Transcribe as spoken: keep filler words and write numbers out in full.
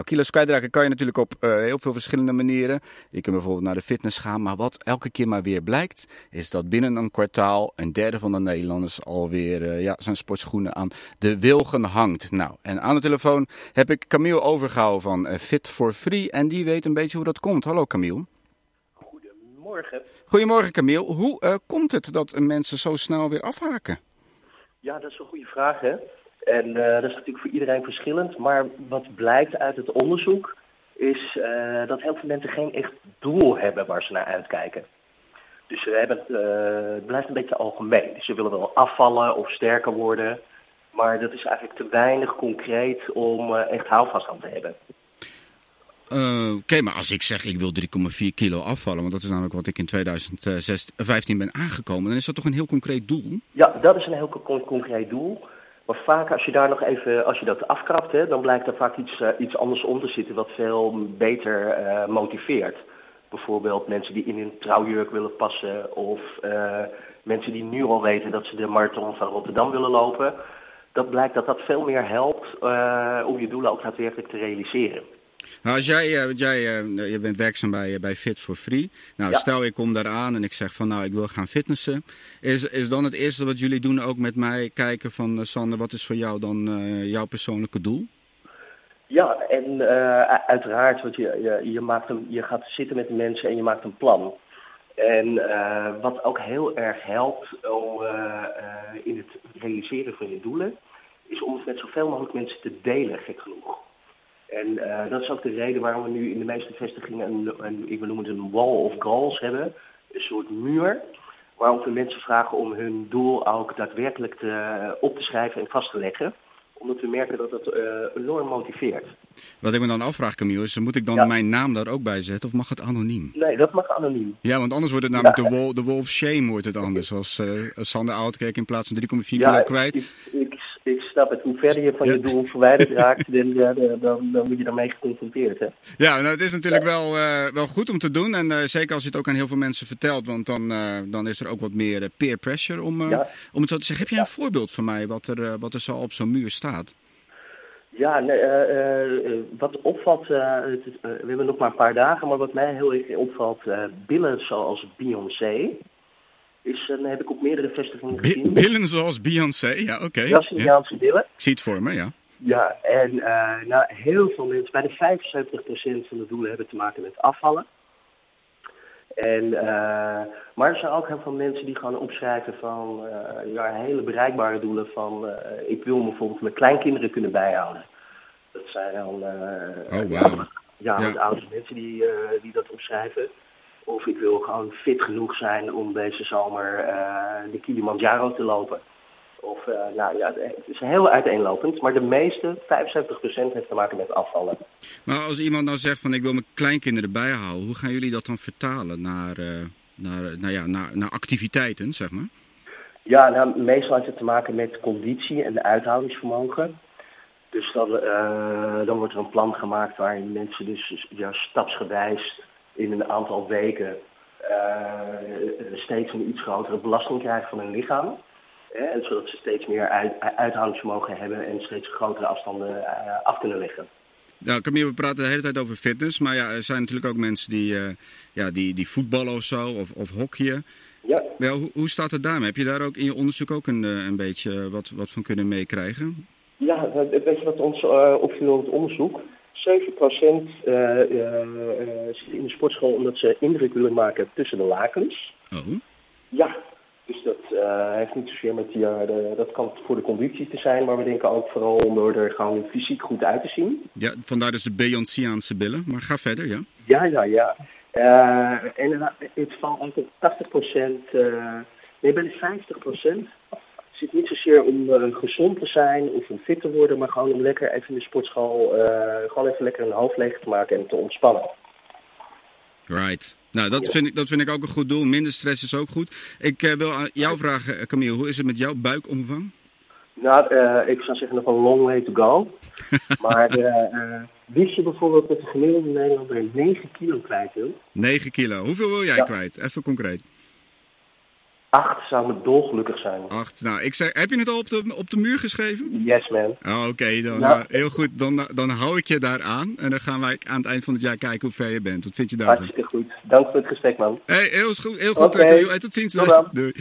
Kilo's kwijtraken kan je natuurlijk op uh, heel veel verschillende manieren. Je kunt bijvoorbeeld naar de fitness gaan. Maar wat elke keer maar weer blijkt, is dat binnen een kwartaal een derde van de Nederlanders alweer uh, ja, zijn sportschoenen aan de wilgen hangt. Nou, en aan de telefoon heb ik Camille Overgouw van uh, Fit for Free. En die weet een beetje hoe dat komt. Hallo Camille. Goedemorgen. Goedemorgen Camille. Hoe uh, komt het dat mensen zo snel weer afhaken? Ja, dat is een goede vraag, hè. En uh, dat is natuurlijk voor iedereen verschillend. Maar wat blijkt uit het onderzoek is uh, dat heel veel mensen geen echt doel hebben waar ze naar uitkijken. Dus we hebben het, uh, het blijft een beetje algemeen. Dus ze willen wel afvallen of sterker worden. Maar dat is eigenlijk te weinig concreet om uh, echt houvast aan te hebben. Uh, Oké, okay, maar als ik zeg ik wil drie komma vier kilo afvallen, want dat is namelijk wat ik in tweeduizend vijftien ben aangekomen, dan is dat toch een heel concreet doel? Ja, dat is een heel con- concreet doel. Maar vaak als je daar nog even, als je dat afkrapt, hè, dan blijkt er vaak iets, uh, iets anders om te zitten wat veel beter uh, motiveert. Bijvoorbeeld mensen die in hun trouwjurk willen passen of uh, mensen die nu al weten dat ze de marathon van Rotterdam willen lopen. Dat blijkt dat dat veel meer helpt uh, om je doelen ook daadwerkelijk te realiseren. Nou, als jij, uh, jij uh, je bent werkzaam bij, uh, bij Fit for Free. Nou, ja. Stel ik kom daar aan en ik zeg van nou ik wil gaan fitnessen. Is, is dan het eerste wat jullie doen ook met mij kijken van uh, Sander, wat is voor jou dan uh, jouw persoonlijke doel? Ja, en uh, uiteraard, want je, je, je, maakt een, je gaat zitten met de mensen en je maakt een plan. En uh, wat ook heel erg helpt om, uh, uh, in het realiseren van je doelen, is om het met zoveel mogelijk mensen te delen, gek genoeg. En uh, dat is ook de reden waarom we nu in de meeste vestigingen een, een, ik wil noemen het een wall of goals hebben. Een soort muur waarop we mensen vragen om hun doel ook daadwerkelijk te, uh, op te schrijven en vast te leggen. Omdat we merken dat dat uh, enorm motiveert. Wat ik me dan afvraag, Camille, is moet ik dan ja. mijn naam daar ook bij zetten of mag het anoniem? Nee, dat mag anoniem. Ja, want anders wordt het namelijk ja. de, wall, de wall of shame wordt het anders. Als uh, Sander Oudkerk in plaats van drie komma vier ja, kilo kwijt. Ik, ik, ik snap het. Hoe verder je van ja. je doel verwijderd raakt, dan, ja, dan, dan moet je daarmee geconfronteerd. Hè? Ja, nou, het is natuurlijk ja. wel, uh, wel goed om te doen. En uh, zeker als je het ook aan heel veel mensen vertelt. Want dan, uh, dan is er ook wat meer uh, peer pressure om, uh, ja. om het zo te zeggen. Heb jij een voorbeeld van mij wat er, uh, wat er zo op zo'n muur staat? Ja, nee, uh, uh, wat opvalt, uh, het, uh, we hebben nog maar een paar dagen, maar wat mij heel erg opvalt, uh, billen zoals Beyoncé, is, uh, heb ik op meerdere vestigingen gezien. B- billen zoals Beyoncé, ja, oké. Okay. Braziliaanse ja. billen. Ik zie het voor me, ja. Ja, en uh, nou, heel veel mensen, bijna vijfenzeventig procent van de doelen hebben te maken met afvallen. En, uh, maar er zijn ook heel veel mensen die gewoon opschrijven van uh, ja, hele bereikbare doelen van uh, ik wil bijvoorbeeld mijn kleinkinderen kunnen bijhouden. Dat zijn dan uh, oh, wow. ja, ja. ja. oudere mensen die, uh, die dat opschrijven. Of ik wil gewoon fit genoeg zijn om deze zomer uh, de Kilimanjaro te lopen. Of, uh, nou ja, het is heel uiteenlopend, maar de meeste, vijfenzeventig procent, heeft te maken met afvallen. Maar als iemand nou zegt van ik wil mijn kleinkinderen bijhouden, hoe gaan jullie dat dan vertalen naar, uh, naar, nou ja, naar, naar activiteiten, zeg maar? Ja, nou, meestal heeft het te maken met conditie en uithoudingsvermogen. Dus dan, uh, dan wordt er een plan gemaakt waarin mensen dus ja, stapsgewijs in een aantal weken uh, steeds een iets grotere belasting krijgen van hun lichaam. En zodat ze steeds meer uit, uithoudingsvermogen hebben en steeds grotere afstanden uh, af kunnen leggen. Nou, Camille, we praten de hele tijd over fitness, maar ja, er zijn natuurlijk ook mensen die, uh, ja, die, die voetballen of zo, of, of hockeyen. Ja. Wel, hoe, hoe staat het daarmee? Heb je daar ook in je onderzoek ook een, een beetje wat, wat van kunnen meekrijgen? Ja, weet je wat ons uh, opviel in het onderzoek? zeven procent uh, uh, uh, zit in de sportschool omdat ze indruk willen maken tussen de lakens. Oh. Ja. Dus dat uh, heeft niet zozeer met die, uh, de, dat kan voor de conditie te zijn, maar we denken ook vooral om door er gewoon fysiek goed uit te zien. Ja, vandaar dus de Beyoncéaanse billen, maar ga verder, ja. Ja, ja, ja. Uh, en uh, het valt eigenlijk tachtig procent, uh, nee, bij de vijftig procent zit niet zozeer om uh, gezond te zijn of om fit te worden, maar gewoon om lekker even in de sportschool, uh, gewoon even lekker een hoofd leeg te maken en te ontspannen. Right. Nou, dat, ja. vind ik, dat vind ik ook een goed doel. Minder stress is ook goed. Ik uh, wil aan jou vragen, Camille, hoe is het met jouw buikomvang? Nou, uh, ik zou zeggen nog een long way to go. Maar uh, uh, wist je bijvoorbeeld dat de gemiddelde Nederlander negen kilo kwijt wil? negen kilo. Hoeveel wil jij ja. kwijt? Even concreet. Acht zou me dolgelukkig zijn. Acht. Nou, ik zeg, heb je het al op de, op de muur geschreven? Yes, man. Oh, Oké, okay, dan Ja. uh, heel goed. Dan, dan hou ik je daar aan. En dan gaan wij aan het eind van het jaar kijken hoe ver je bent. Wat vind je daarvan? Hartstikke goed. Dank voor het gesprek, man. Hey, heel goed. Heel goed. Oké. Uh, tot ziens. Tot dan. Doei.